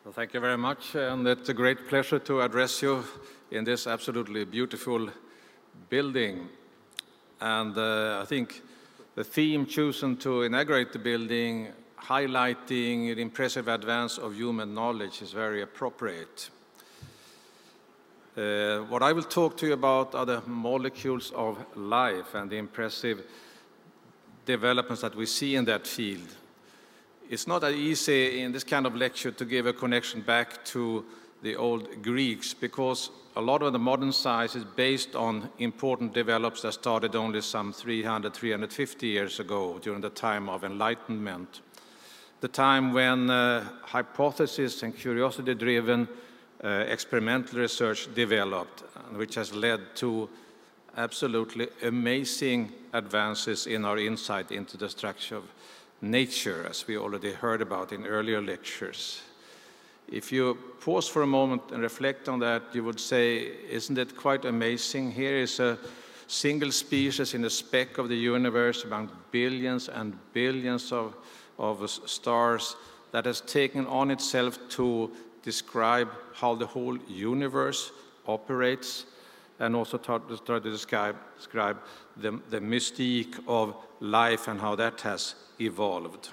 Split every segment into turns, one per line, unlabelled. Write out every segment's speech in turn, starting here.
Well, thank you very much, and it's a great pleasure to address you in this absolutely beautiful building. And I think the theme chosen to inaugurate the building, highlighting the impressive advance of human knowledge, is very appropriate. What I will talk to you about are the molecules of life and the impressive developments that we see in that field. It's not that easy in this kind of lecture to give a connection back to the old Greeks, because a lot of the modern science is based on important developments that started only some 300, 350 years ago, during the time of Enlightenment, the time when hypothesis and curiosity-driven experimental research developed, which has led to absolutely amazing advances in our insight into the structure of nature, as we already heard about in earlier lectures. If you pause for a moment and reflect on that, you would say, isn't it quite amazing? Here is a single species in a speck of the universe among billions and billions of stars that has taken on itself to describe how the whole universe operates, and also try to describe the mystique of life and how that has evolved.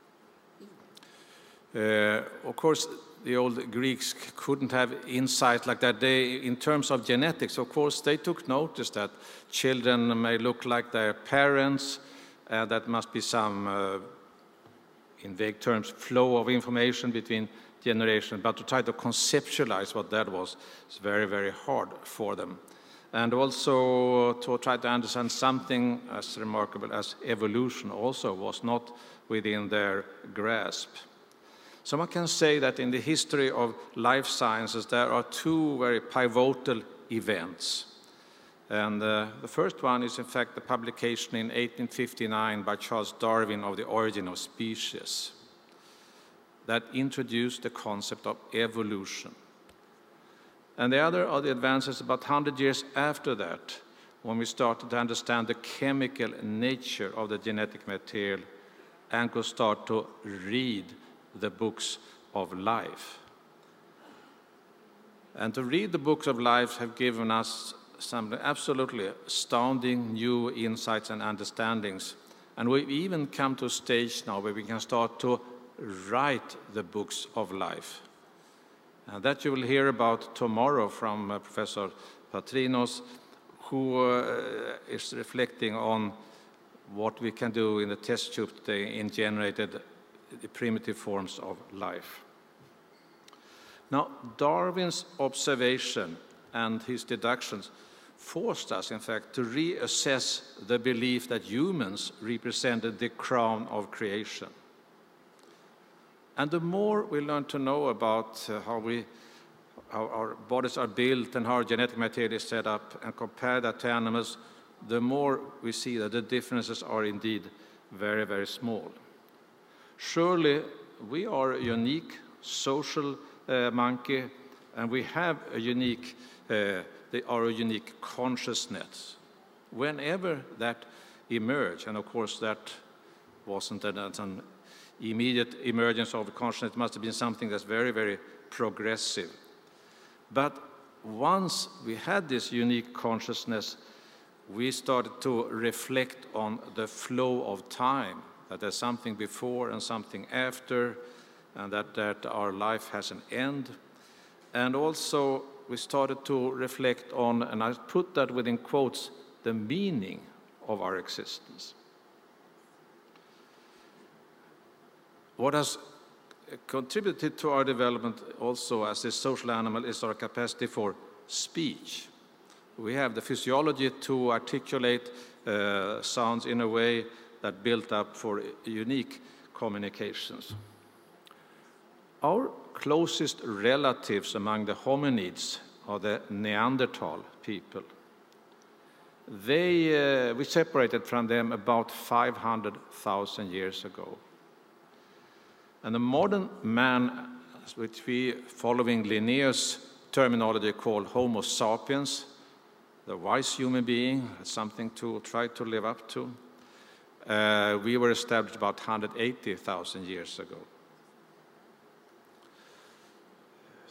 Of course, the old Greeks couldn't have insight like that. In terms of genetics, of course, they took notice that children may look like their parents. That must be some, in vague terms, flow of information between generations. But to try to conceptualize what that was is very, very hard for them. And also to try to understand something as remarkable as evolution also was not within their grasp. So one can say that in the history of life sciences, there are two very pivotal events. And the first one is, in fact, the publication in 1859 by Charles Darwin of The Origin of Species that introduced the concept of evolution. And the other are the advances about 100 years after that, when we started to understand the chemical nature of the genetic material and could start to read the books of life. And to read the books of life have given us some absolutely astounding new insights and understandings. And we've even come to a stage now where we can start to write the books of life. And that you will hear about tomorrow from Professor Patrinos, who is reflecting on what we can do in the test tube today in generated primitive forms of life. Now, Darwin's observation and his deductions forced us, in fact, to reassess the belief that humans represented the crown of creation. And the more we learn to know about how our bodies are built and how our genetic material is set up and compare that to animals, the more we see that the differences are indeed very, very small. Surely we are a unique social monkey, and we have a unique, consciousness. Whenever that emerged, and of course that wasn't an immediate emergence of consciousness, it must have been something that's very, very progressive. But once we had this unique consciousness, we started to reflect on the flow of time, that there's something before and something after, and that our life has an end. And also we started to reflect on, and I put that within quotes, the meaning of our existence. What has contributed to our development also as a social animal is our capacity for speech. We have the physiology to articulate sounds in a way that built up for unique communications. Our closest relatives among the hominids are the Neanderthal people. We separated from them about 500,000 years ago. And the modern man, which we, following Linnaeus terminology, call Homo sapiens, the wise human being, something to try to live up to, we were established about 180,000 years ago.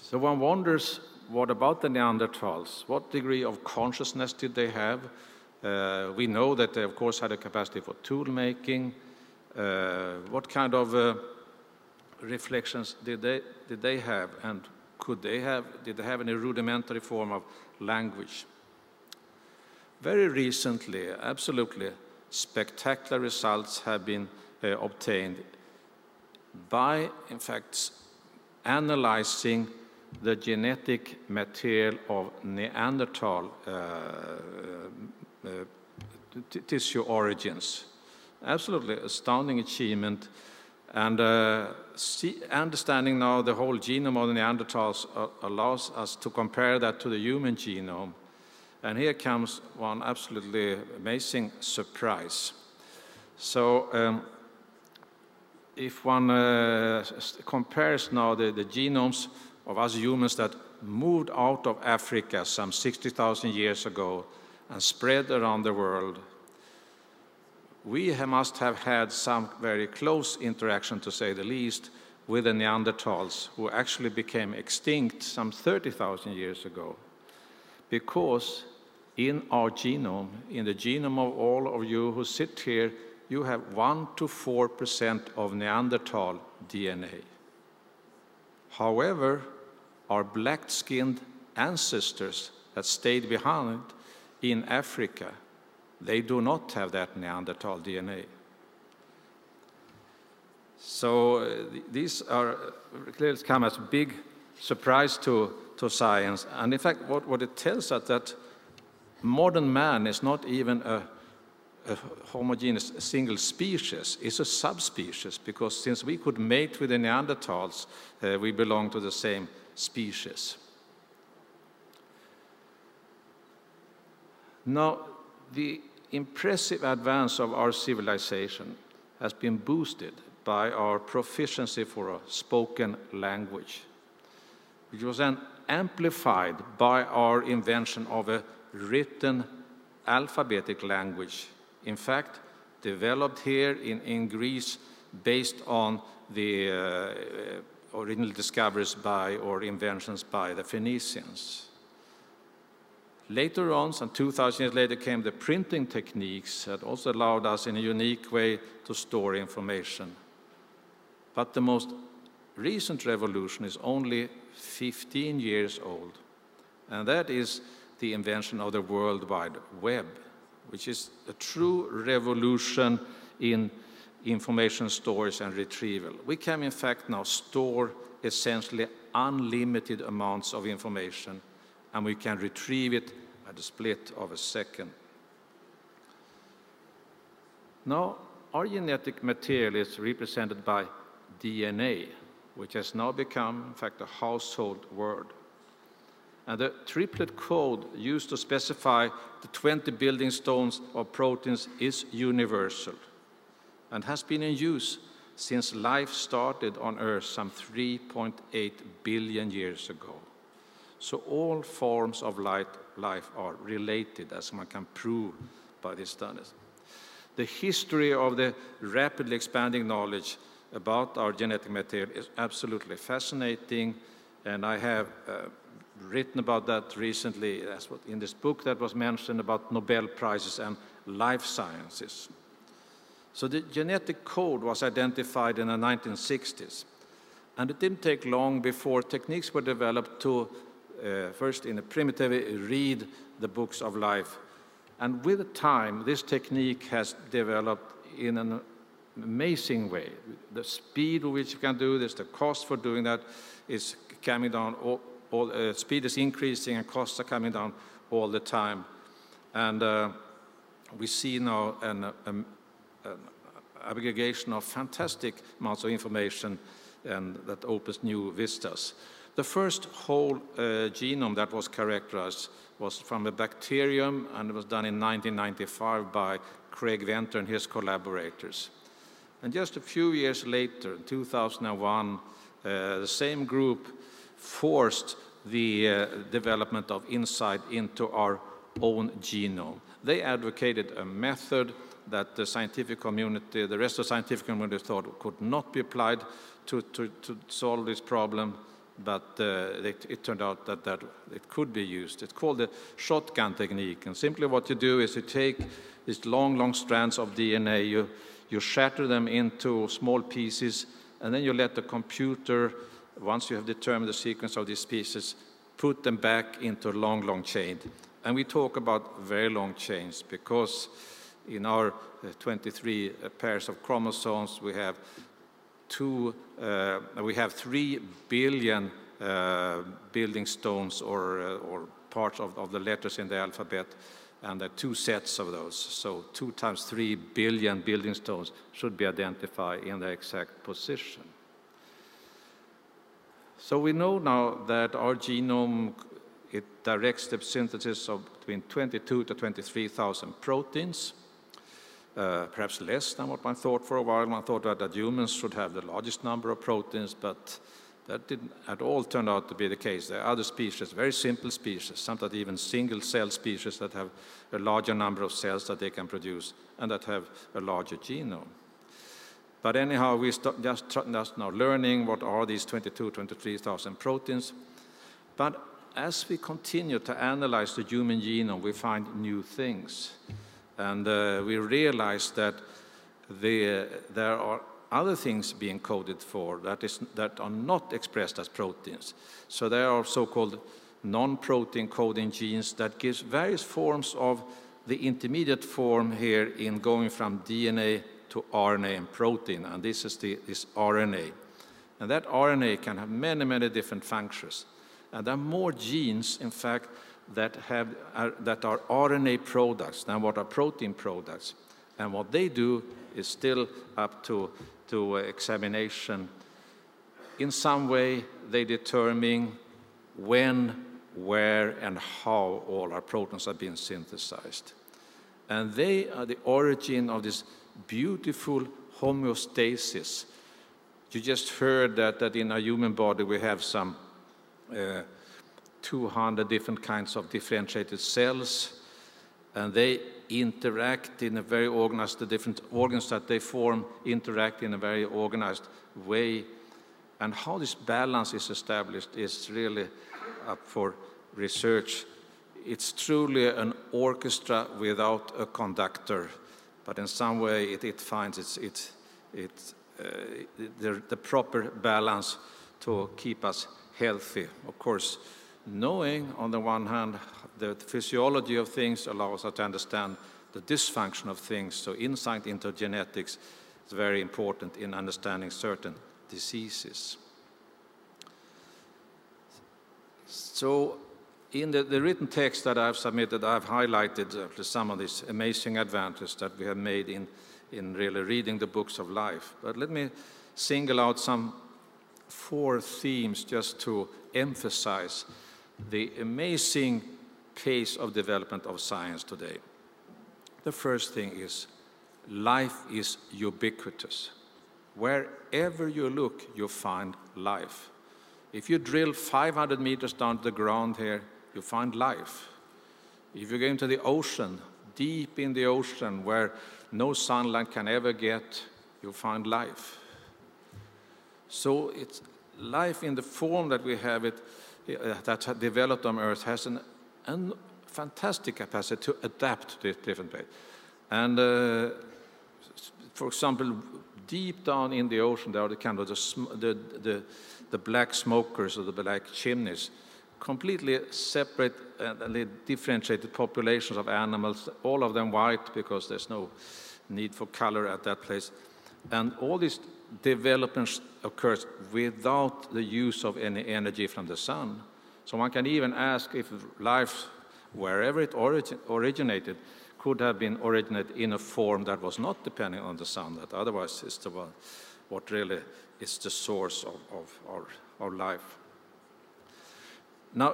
So one wonders, what about the Neanderthals? What degree of consciousness did they have? We know that they, of course, had a capacity for tool making. What kind of reflections did they have, and did they have any rudimentary form of language? Very recently, absolutely spectacular results have been obtained by, in fact, analyzing the genetic material of Neanderthal tissue origins. Absolutely astounding achievement. And understanding now the whole genome of the Neanderthals allows us to compare that to the human genome. And here comes one absolutely amazing surprise. So if one compares now the genomes of us humans that moved out of Africa some 60,000 years ago and spread around the world, we must have had some very close interaction, to say the least, with the Neanderthals, who actually became extinct some 30,000 years ago. Because in our genome, in the genome of all of you who sit here, you have 1 to 4% of Neanderthal DNA. However, our black-skinned ancestors that stayed behind in Africa, they do not have that Neanderthal DNA. So these are clearly come as a big surprise to science. And in fact, what it tells us that modern man is not even a homogeneous single species, it's a subspecies, because since we could mate with the Neanderthals, we belong to the same species. Now, the impressive advance of our civilization has been boosted by our proficiency for a spoken language, which was then amplified by our invention of a written alphabetic language, in fact, developed here in Greece based on the original discoveries by or inventions by the Phoenicians. Later on, some 2,000 years later, came the printing techniques that also allowed us in a unique way to store information. But the most recent revolution is only 15 years old, and that is the invention of the World Wide Web, which is a true revolution in information storage and retrieval. We can, in fact, now store essentially unlimited amounts of information, and we can retrieve it at the split of a second. Now, our genetic material is represented by DNA, which has now become, in fact, a household word. And the triplet code used to specify the 20 building stones of proteins is universal and has been in use since life started on Earth some 3.8 billion years ago. So all forms of life are related, as one can prove by these studies. The history of the rapidly expanding knowledge about our genetic material is absolutely fascinating, and I have written about that recently. That's what in this book that was mentioned about Nobel Prizes and life sciences. So the genetic code was identified in the 1960s, and it didn't take long before techniques were developed to first in a primitive read the books of life. And with time, this technique has developed in an amazing way. The speed with which you can do this, the cost for doing that is coming down. Speed is increasing and costs are coming down all the time. And we see now an aggregation of fantastic amounts of information, and that opens new vistas. The first whole genome that was characterized was from a bacterium, and it was done in 1995 by Craig Venter and his collaborators. And just a few years later, in 2001, the same group forced the development of insight into our own genome. They advocated a method that the scientific community, the rest of the scientific community thought could not be applied to solve this problem. but it turned out that it could be used. It's called the shotgun technique, and simply what you do is you take these long strands of DNA, you shatter them into small pieces, and then you let the computer, once you have determined the sequence of these pieces, put them back into a long chain. And we talk about very long chains because in our 23 pairs of chromosomes, we have 3 billion building stones or parts of the letters in the alphabet, and there are 2 sets of those. So 2 times 3 billion building stones should be identified in their exact position. So we know now that our genome, it directs the synthesis of between 22 to 23,000 proteins, perhaps less than what one thought for a while. One thought that humans should have the largest number of proteins, but that didn't at all turn out to be the case. There are other species, very simple species, sometimes even single-cell species that have a larger number of cells that they can produce and that have a larger genome. But anyhow, we just now learning what are these 23,000 proteins. But as we continue to analyze the human genome, we find new things. And we realize that there are other things being coded for that are not expressed as proteins. So there are so-called non-protein coding genes that gives various forms of the intermediate form here in going from DNA to RNA and protein, and this is this RNA. And that RNA can have many different functions. And there are more genes, in fact, that are RNA products than what are protein products. And what they do is still up to examination. In some way, they determine when, where, and how all our proteins are being synthesized. And they are the origin of this beautiful homeostasis. You just heard that in our human body we have some 200 different kinds of differentiated cells, and they interact in a very organized, the different organs that they form interact in a very organized way. And how this balance is established is really up for research. It's truly an orchestra without a conductor, but in some way it finds the proper balance to keep us healthy. Of course, knowing on the one hand the physiology of things allows us to understand the dysfunction of things, so insight into genetics is very important in understanding certain diseases. So in the written text that I've submitted, I've highlighted some of these amazing advances that we have made in really reading the books of life. But let me single out some 4 themes just to emphasize the amazing pace of development of science today. The first thing is life is ubiquitous. Wherever you look, you find life. If you drill 500 meters down to the ground here, you find life. If you go into the ocean, deep in the ocean where no sunlight can ever get, you find life. So it's life in the form that we have it, that developed on Earth, has a fantastic capacity to adapt to different ways. And for example, deep down in the ocean, there are the kind of the black smokers or the black chimneys, completely separate and differentiated populations of animals, all of them white because there's no need for color at that place. And all this development occurs without the use of any energy from the sun. So one can even ask if life, wherever it originated, could have been originated in a form that was not depending on the sun, that otherwise is the one, what really is the source of our life. Now,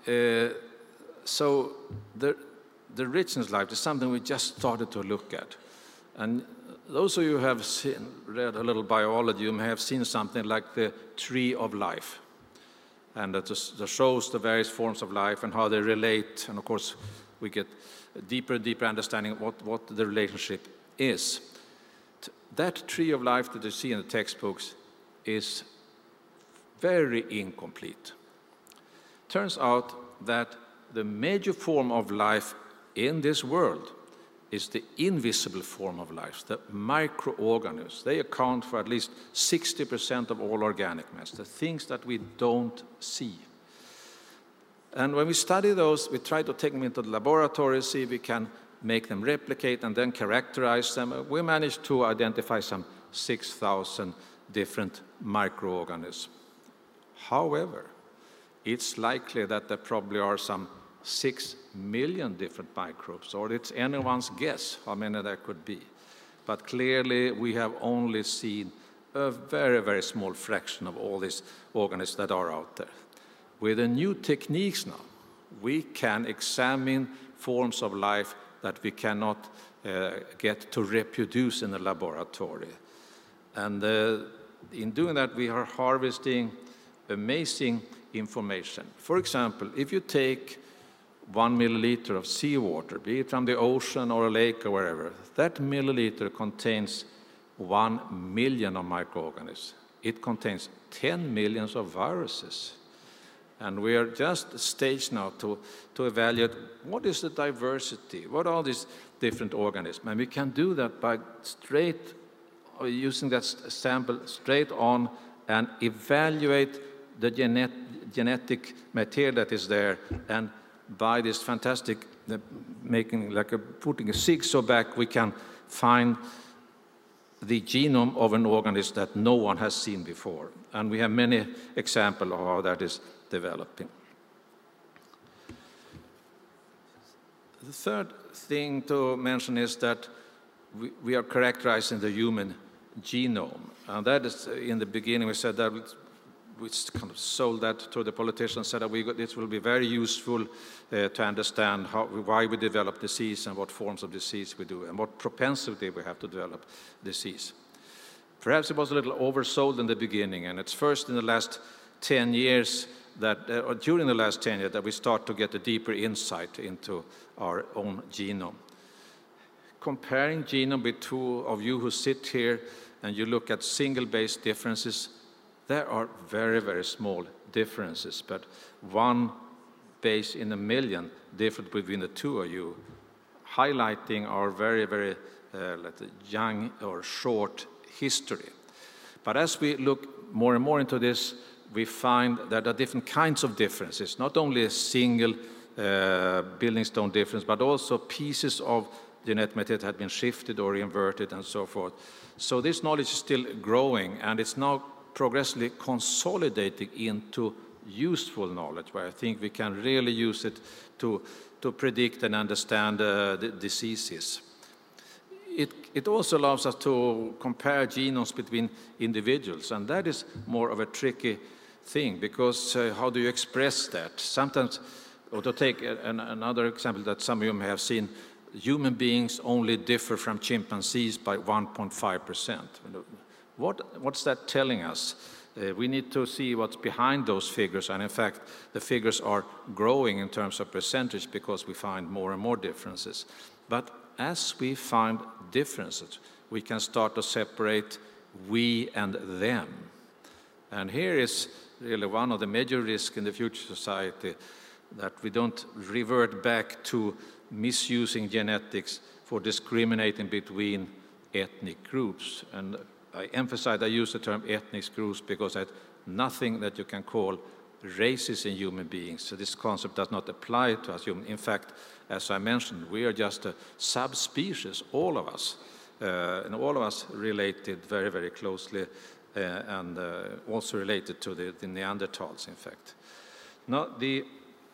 so the richness of life is something we just started to look at. And those of you who have read a little biology, you may have seen something like the tree of life. And that shows the various forms of life and how they relate. And of course, we get a deeper and deeper understanding of what the relationship is. That tree of life that you see in the textbooks is very incomplete. Turns out that the major form of life in this world is the invisible form of life, the microorganisms. They account for at least 60% of all organic mass, the things that we don't see. And when we study those, we try to take them into the laboratory, see if we can make them replicate and then characterize them. We managed to identify some 6,000 different microorganisms. However, it's likely that there probably are some 6 million different microbes, or it's anyone's guess how many there could be. But clearly, we have only seen a very, very small fraction of all these organisms that are out there. With the new techniques now, we can examine forms of life that we cannot get to reproduce in the laboratory. And in doing that, we are harvesting amazing information. For example, if you take 1 milliliter of seawater, be it from the ocean or a lake or wherever, that milliliter contains 1 million of microorganisms. It contains 10 millions of viruses. And we are just at a stage now to evaluate what is the diversity, what are these different organisms. And we can do that by using that sample straight on and evaluate the genetic material that is there, and by this fantastic putting a jigsaw back, we can find the genome of an organism that no one has seen before. And we have many examples of how that is developing. The third thing to mention is that we are characterizing the human genome. And that is, in the beginning, we said that we kind of sold that to the politicians, said that this will be very useful to understand why we develop disease and what forms of disease we do and what propensity we have to develop disease. Perhaps it was a little oversold in the beginning, and it's first in the last 10 years or during the last 10 years that we start to get a deeper insight into our own genome. Comparing genome with two of you who sit here and you look at single base differences, there are very, very small differences, but 1 base in a million difference between the two of you, highlighting our very, very young or short history. But as we look more and more into this, we find that there are different kinds of differences, not only a single building stone difference, but also pieces of genetic material that have been shifted or inverted and so forth. So this knowledge is still growing, and it's now progressively consolidating into useful knowledge, where I think we can really use it to predict and understand the diseases. It also allows us to compare genomes between individuals, and that is more of a tricky thing, because how do you express that? Sometimes, or to take another example that some of you may have seen, human beings only differ from chimpanzees by 1.5%. What's that telling us? We need to see what's behind those figures, and in fact, the figures are growing in terms of percentage because we find more and more differences. But as we find differences, we can start to separate we and them. And here is really one of the major risks in the future society, that we don't revert back to misusing genetics for discriminating between ethnic groups. And I emphasize, I use the term ethnic groups because there's nothing that you can call races in human beings. So this concept does not apply to us humans. In fact, as I mentioned, we are just a subspecies, all of us, and all of us related very, very closely, and also related to the Neanderthals, in fact. Now, the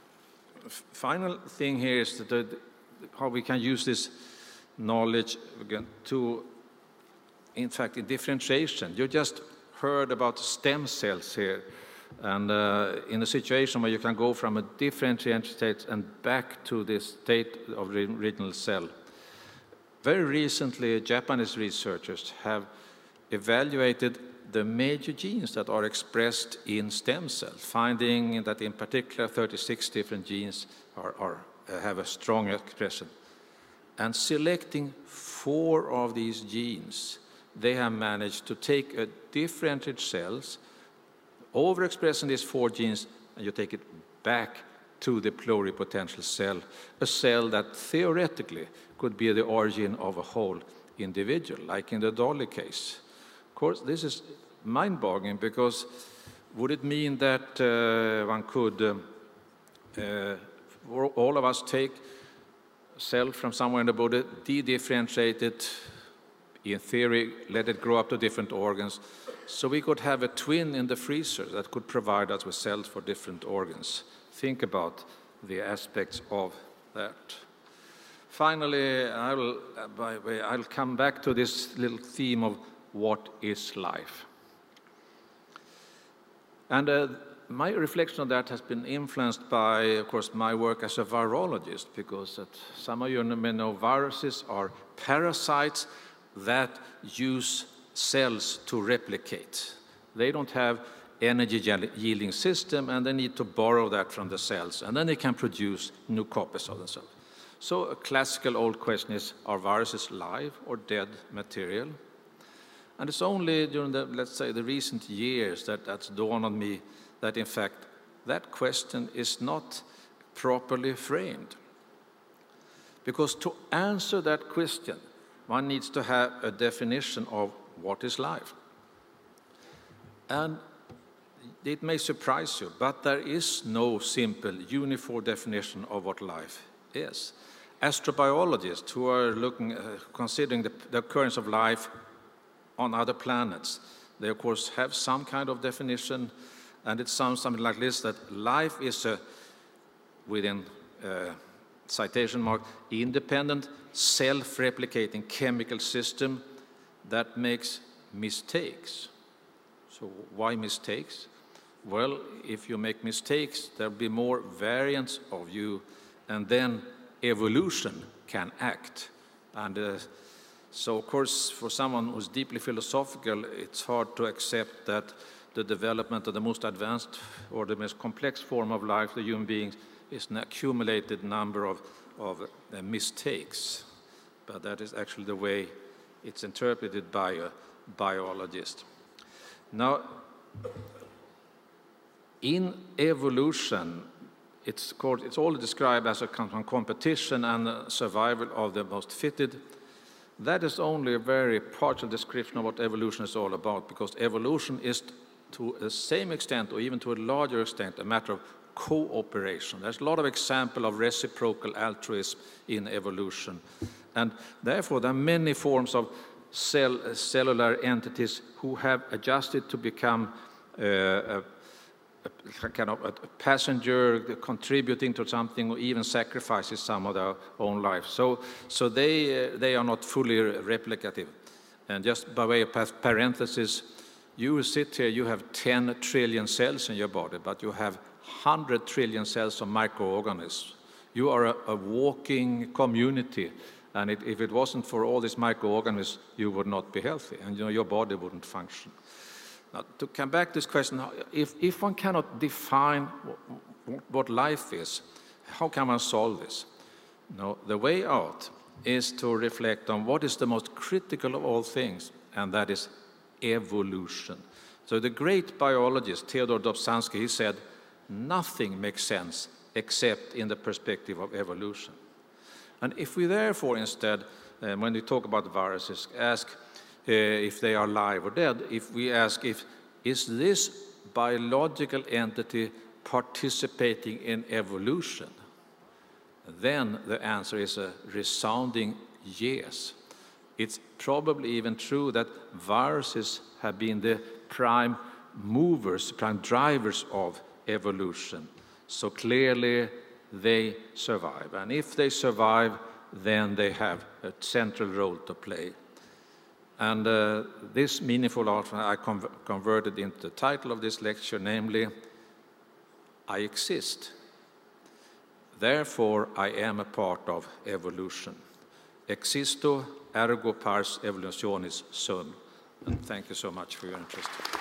final thing here is how we can use this knowledge again to, in fact, in differentiation. You just heard about stem cells here, and in a situation where you can go from a differentiated state and back to the state of the original cell. Very recently, Japanese researchers have evaluated the major genes that are expressed in stem cells, finding that in particular 36 different genes have a strong expression. And selecting 4 of these genes, they have managed to take a differentiated cells, overexpressing these 4 genes, and you take it back to the pluripotential cell, a cell that theoretically could be the origin of a whole individual, like in the Dolly case. Of course, this is mind-boggling, because would it mean that one could, all of us, take a cell from somewhere in the body, de-differentiate it, in theory, let it grow up to different organs, so we could have a twin in the freezer that could provide us with cells for different organs? Think about the aspects of that. Finally, I'll come back to this little theme of what is life. And my reflection on that has been influenced by, of course, my work as a virologist, because some of you may know viruses are parasites that use cells to replicate. They don't have energy-yielding system, and they need to borrow that from the cells, and then they can produce new copies of themselves. So a classical old question is, are viruses live or dead material? And it's only during the, let's say, the recent years that that's dawned on me that, in fact, that question is not properly framed. Because to answer that question, one needs to have a definition of what is life. And it may surprise you, but there is no simple, uniform definition of what life is. Astrobiologists who are considering the occurrence of life on other planets, they of course have some kind of definition, and it sounds something like this, that life is a, within citation mark, independent, self-replicating chemical system that makes mistakes. So why mistakes? Well, if you make mistakes, there'll be more variants of you, and then evolution can act. And so, of course, for someone who's deeply philosophical, it's hard to accept that the development of the most advanced or the most complex form of life, the human beings, is an accumulated number of mistakes. But that is actually the way it's interpreted by a biologist. Now, in evolution, it's all described as a competition and survival of the most fitted. That is only a very partial description of what evolution is all about, because evolution is to the same extent, or even to a larger extent, a matter of cooperation. There's a lot of examples of reciprocal altruism in evolution. And therefore, there are many forms of cellular entities who have adjusted to become a kind of a passenger, contributing to something, or even sacrifices some of their own life. So they are not fully replicative. And just by way of parenthesis, you sit here, you have 10 trillion cells in your body, but you have 100 trillion cells of microorganisms. You are a walking community, and if it wasn't for all these microorganisms, you would not be healthy, and your body wouldn't function. Now, to come back to this question, if one cannot define what life is, how can one solve this? No, the way out is to reflect on what is the most critical of all things, and that is evolution. So the great biologist Theodore Dobzhansky, he said, nothing makes sense except in the perspective of evolution. And if we therefore instead, when we talk about viruses, ask if they are alive or dead, if we ask is this biological entity participating in evolution, then the answer is a resounding yes. It's probably even true that viruses have been the prime movers, prime drivers of evolution. So clearly they survive. And if they survive, then they have a central role to play. And this meaningful argument I converted into the title of this lecture, namely, I exist. Therefore, I am a part of evolution. Existo, ergo pars evolutionis sum. And thank you so much for your interest.